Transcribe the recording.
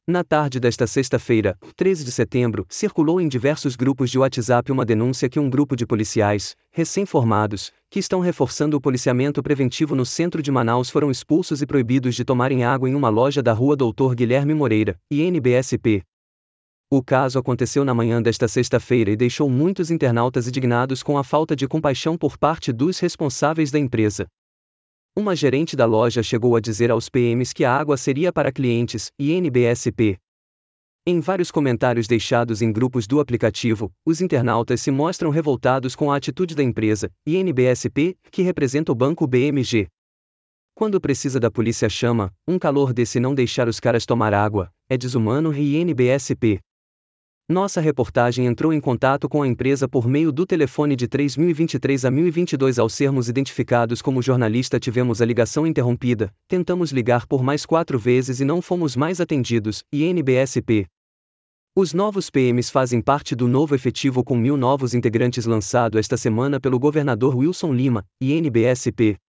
Na tarde desta sexta-feira, 13 de setembro, circulou em diversos grupos de WhatsApp uma denúncia que um grupo de policiais, recém-formados, que estão reforçando o policiamento preventivo no centro de Manaus foram expulsos e proibidos de tomarem água em uma loja da rua Dr. Guilherme Moreira, INBSP. O caso aconteceu na manhã desta sexta-feira e deixou muitos internautas indignados com a falta de compaixão por parte dos responsáveis da empresa. Uma gerente da loja chegou a dizer aos PMs que a água seria para clientes, INBSP. Em vários comentários deixados em grupos do aplicativo, os internautas se mostram revoltados com a atitude da empresa, INBSP, que representa o banco BMG. Quando precisa da polícia chama, um calor desse não deixar os caras tomar água, é desumano e INBSP. Nossa reportagem entrou em contato com a empresa por meio do telefone de 3023 a 1022. Ao sermos identificados como jornalista tivemos a ligação interrompida, tentamos ligar por mais 4 vezes e não fomos mais atendidos, INBSP. Os novos PMs fazem parte do novo efetivo com 1000 novos integrantes lançado esta semana pelo governador Wilson Lima, INBSP.